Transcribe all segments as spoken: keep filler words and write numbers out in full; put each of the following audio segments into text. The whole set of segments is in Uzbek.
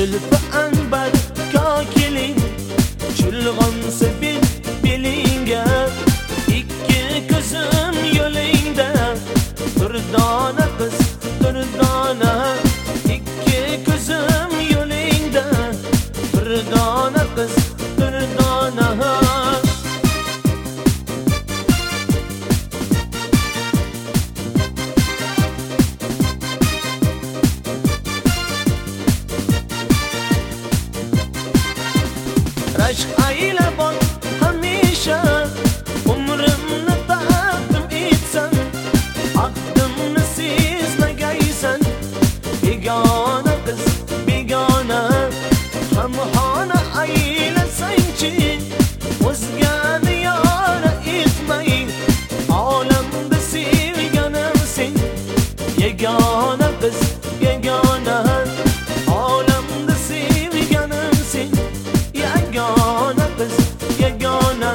Zülfü anbar kokiling, chulg'onsa bil belingga, ikki ko'zim yo'lingda. Durdona qiz, durdona, ikki ko'zim yo'lingda. Durdona qiz, durdona. Rashk ayla bor hamisha, umrimni taqdim etsan, aqdimni sezmagaysan. Begona qiz, begona, hamxona aylasangchi, o'zgani yora etmay, olamda sevganim sen. Yagona qiz, yagona, olamda sevganim sen. Yagona qiz, yagona,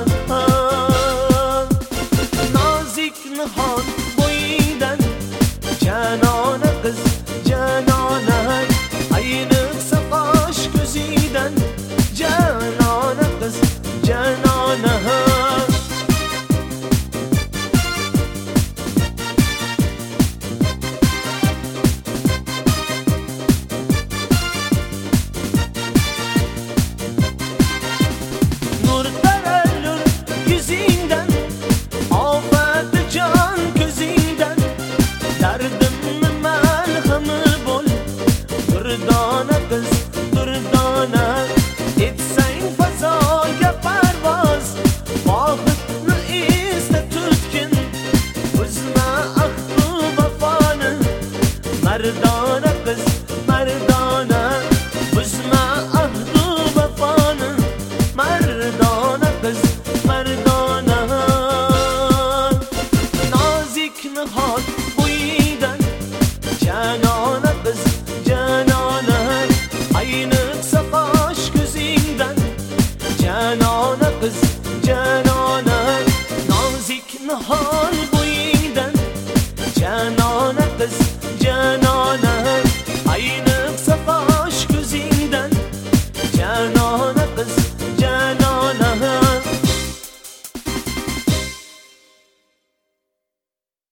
nozik nihon bo'yidan, janona qiz, janona, ayniqsa qosh ko'zidan. Janona qiz, janona. Nur taralur yuzingdan, ofati jon ko'zingdan. Dardimni malhami bo'l, durdona qiz, durdona.